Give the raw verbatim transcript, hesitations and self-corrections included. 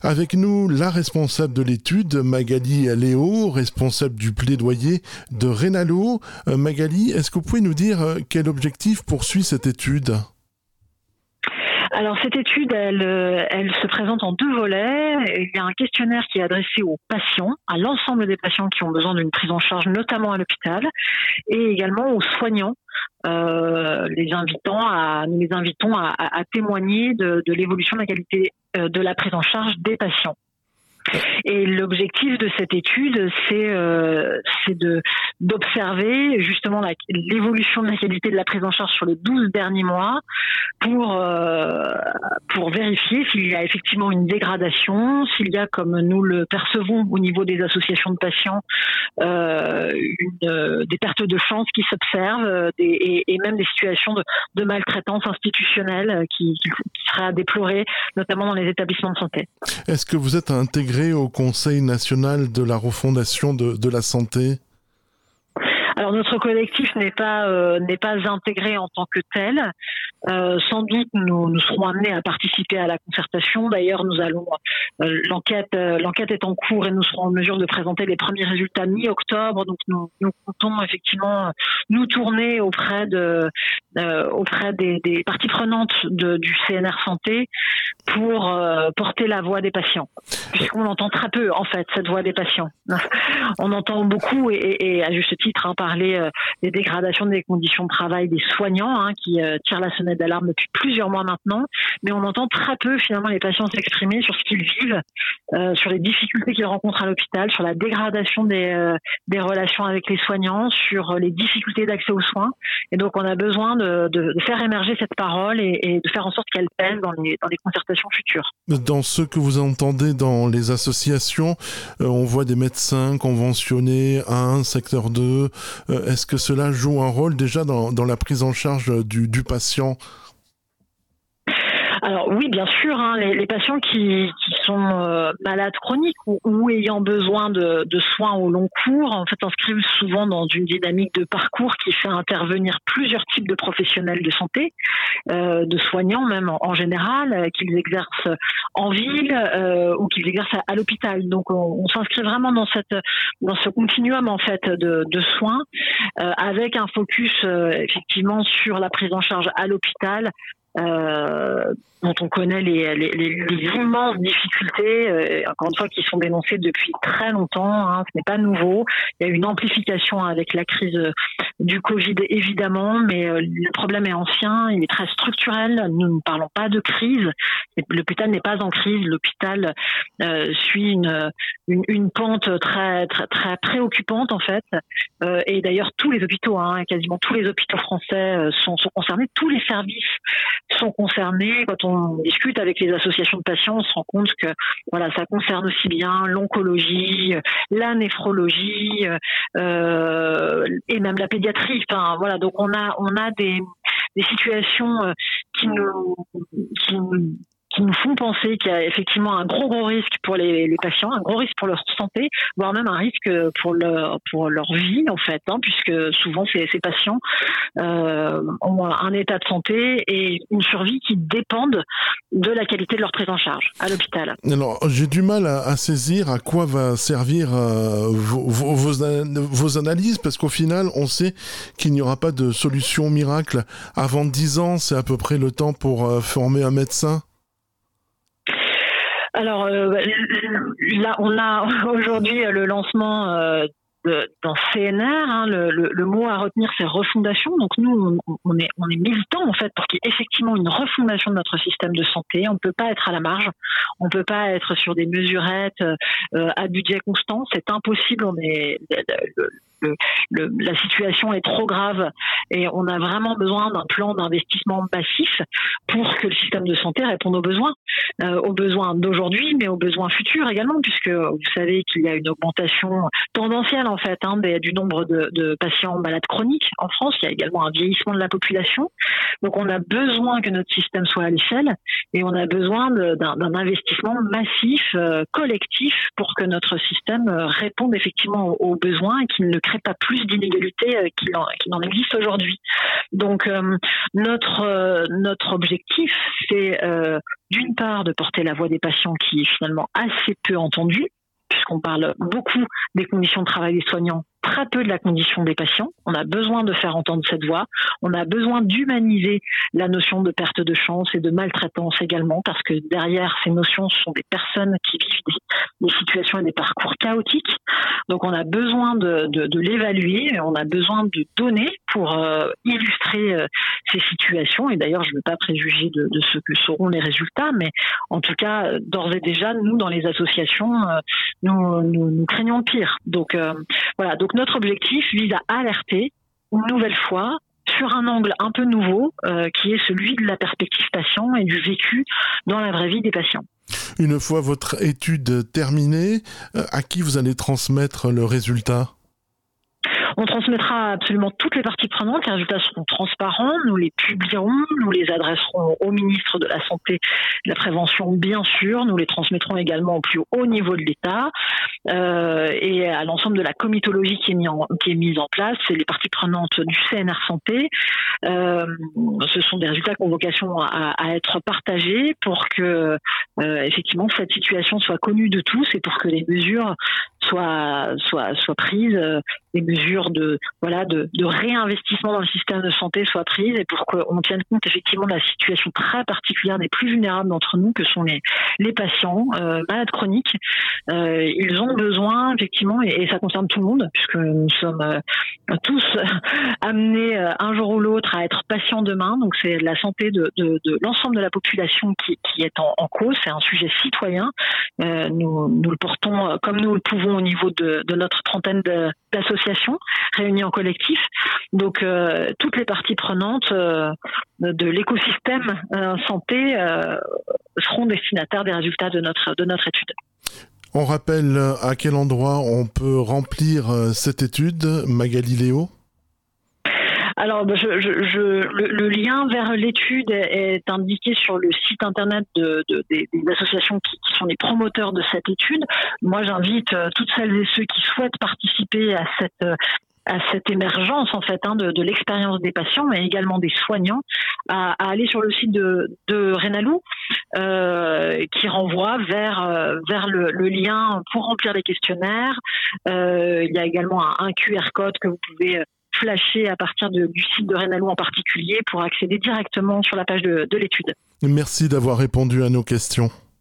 Avec nous, la responsable de l'étude, Magali Léo, responsable du plaidoyer de Rénalo. Euh, Magali, est-ce que vous pouvez nous dire euh, quel objectif poursuit cette étude ? Alors cette étude, elle, elle se présente en deux volets. Il y a un questionnaire qui est adressé aux patients, à l'ensemble des patients qui ont besoin d'une prise en charge, notamment à l'hôpital, et également aux soignants. Euh, les invitant à, nous les invitons à, à, à témoigner de, de l'évolution de la qualité euh, de la prise en charge des patients. Et l'objectif de cette étude, c'est, euh, c'est de, d'observer justement la, l'évolution de la qualité de la prise en charge sur les douze derniers mois pour, euh, pour vérifier s'il y a effectivement une dégradation, s'il y a, comme nous le percevons au niveau des associations de patients, euh, une, euh, des pertes de chance qui s'observent euh, des, et, et même des situations de, de maltraitance institutionnelle qui, qui, qui seraient à déplorer, notamment dans les établissements de santé. Est-ce que vous êtes intégré au Conseil national de la refondation de, de la santé ? Alors notre collectif n'est pas euh, n'est pas intégré en tant que tel. Euh, sans doute nous nous serons amenés à participer à la concertation. D'ailleurs nous allons euh, l'enquête euh, l'enquête est en cours et nous serons en mesure de présenter les premiers résultats mi-octobre. Donc nous nous comptons effectivement nous tourner auprès de euh, auprès des, des parties prenantes de, du C N R Santé pour euh, porter la voix des patients, puisqu'on entend très peu en fait cette voix des patients. On entend beaucoup et, et, et à juste titre hein, parler euh, des dégradations des conditions de travail des soignants hein, qui euh, tirent la sonnette d'alarme depuis plusieurs mois maintenant, mais on entend très peu finalement les patients s'exprimer sur ce qu'ils vivent, euh, sur les difficultés qu'ils rencontrent à l'hôpital, sur la dégradation des, euh, des relations avec les soignants, sur les difficultés d'accès aux soins. Et donc on a besoin de, de, de faire émerger cette parole et, et de faire en sorte qu'elle pèse dans les, dans les concertations futures. Dans ce que vous entendez dans les associations, euh, on voit des médecins conventionnés un, secteur deux. Euh, est-ce que cela joue un rôle déjà dans, dans la prise en charge du, du patient ? Alors oui, bien sûr, hein, les, les patients qui, qui sont euh, malades chroniques ou, ou ayant besoin de, de soins au long cours, en fait, s'inscrivent souvent dans une dynamique de parcours qui fait intervenir plusieurs types de professionnels de santé, euh, de soignants même en, en général, euh, qu'ils exercent en ville euh, ou qu'ils exercent à, à l'hôpital. Donc on, on s'inscrit vraiment dans cette dans ce continuum en fait de, de soins, euh, avec un focus euh, effectivement sur la prise en charge à l'hôpital. Euh, dont on connaît les, les, les, les immenses difficultés, euh, encore une fois, qui sont dénoncées depuis très longtemps. Hein, ce n'est pas nouveau. Il y a eu une amplification avec la crise du Covid, évidemment, mais euh, le problème est ancien, il est très structurel. Nous ne parlons pas de crise. L'hôpital n'est pas en crise. L'hôpital euh, suit une, une, une pente très, très, très préoccupante, en fait. Euh, et d'ailleurs, tous les hôpitaux, hein, quasiment tous les hôpitaux français euh, sont, sont concernés. Tous les services sont concernés. Quand on discute avec les associations de patients, on se rend compte que voilà, ça concerne aussi bien l'oncologie, la néphrologie euh, et même la pédiatrie. Enfin, voilà, donc on a on a des des situations qui nous qui nous qui nous font penser qu'il y a effectivement un gros gros risque pour les, les patients, un gros risque pour leur santé, voire même un risque pour leur pour leur vie en fait, hein, puisque souvent ces, ces patients euh, ont un état de santé et une survie qui dépendent de la qualité de leur prise en charge à l'hôpital. Alors j'ai du mal à, à saisir à quoi va servir euh, vos, vos, vos, vos analyses, parce qu'au final on sait qu'il n'y aura pas de solution miracle. Avant dix ans, c'est à peu près le temps pour euh, former un médecin. Alors euh, là, on a aujourd'hui le lancement euh, de, dans C N R. Hein, le, le, le mot à retenir, c'est refondation. Donc nous, on, on est on est militants en fait pour qu'il y ait effectivement une refondation de notre système de santé. On ne peut pas être à la marge. On ne peut pas être sur des mesurettes euh, à budget constant. C'est impossible. On est le, Le, le, la situation est trop grave et on a vraiment besoin d'un plan d'investissement massif pour que le système de santé réponde aux besoins, euh, aux besoins d'aujourd'hui, mais aux besoins futurs également, puisque vous savez qu'il y a une augmentation tendancielle en fait hein, des, du nombre de, de patients malades chroniques en France. Il y a également un vieillissement de la population, donc on a besoin que notre système soit à l'échelle et on a besoin de, d'un, d'un investissement massif, euh, collectif, pour que notre système réponde effectivement aux, aux besoins et qu'il ne crée créerait pas plus d'inégalités euh, qu'il, en, qu'il en existe aujourd'hui. Donc euh, notre euh, notre objectif, c'est euh, d'une part de porter la voix des patients qui est finalement assez peu entendue, puisqu'on parle beaucoup des conditions de travail des soignants, très peu de la condition des patients. On a besoin de faire entendre cette voix. On a besoin d'humaniser la notion de perte de chance et de maltraitance également, parce que derrière ces notions, ce sont des personnes qui vivent des, des situations et des parcours chaotiques. Donc on a besoin de, de, de l'évaluer, on a besoin de données pour euh, illustrer euh, ces situations. Et d'ailleurs, je ne veux pas préjuger de, de ce que seront les résultats, mais en tout cas, d'ores et déjà, nous, dans les associations, euh, nous, nous, nous craignons le pire. Donc euh, voilà, donc notre objectif vise à alerter une nouvelle fois sur un angle un peu nouveau, euh, qui est celui de la perspective patient et du vécu dans la vraie vie des patients. Une fois votre étude terminée, à qui vous allez transmettre le résultat ? On transmettra absolument toutes les parties prenantes. Les résultats seront transparents. Nous les publierons. Nous les adresserons au ministre de la Santé et de la Prévention, bien sûr. Nous les transmettrons également au plus haut niveau de l'État euh, et à l'ensemble de la comitologie qui est, mis en, qui est mise en place. C'est les parties prenantes du C N R Santé. Euh, ce sont des résultats qui ont vocation à, à être partagés pour que, euh, effectivement, cette situation soit connue de tous et pour que les mesures soient, soient, soient prises, euh, les mesures de voilà de, de réinvestissement dans le système de santé soient prises et pour qu'on tienne compte effectivement de la situation très particulière des plus vulnérables d'entre nous, que sont les les patients euh, malades chroniques. Euh, ils ont besoin effectivement, et, et ça concerne tout le monde, puisque nous sommes euh, tous amenés euh, un jour ou l'autre à être patients demain. Donc c'est la santé de, de, de l'ensemble de la population qui, qui est en, en cause. C'est un sujet citoyen. Euh, nous, nous le portons euh, comme nous le pouvons au niveau de, de notre trentaine de, d'associations réunies en collectif. Donc euh, toutes les parties prenantes euh, de l'écosystème euh, santé euh, seront destinataires des résultats de notre de notre étude. On rappelle à quel endroit on peut remplir cette étude, Magali Léo ? Alors, je, je, je, le, le lien vers l'étude est indiqué sur le site internet de, de, des, des associations qui, qui sont les promoteurs de cette étude. Moi, j'invite toutes celles et ceux qui souhaitent participer à cette à cette émergence en fait hein, de, de l'expérience des patients, mais également des soignants, à, à aller sur le site de, de Renalou, euh, qui renvoie vers euh, vers le, le lien pour remplir les questionnaires. Euh, il y a également un, un Q R code que vous pouvez flasher à partir de, du site de Renalou en particulier pour accéder directement sur la page de, de l'étude. Merci d'avoir répondu à nos questions.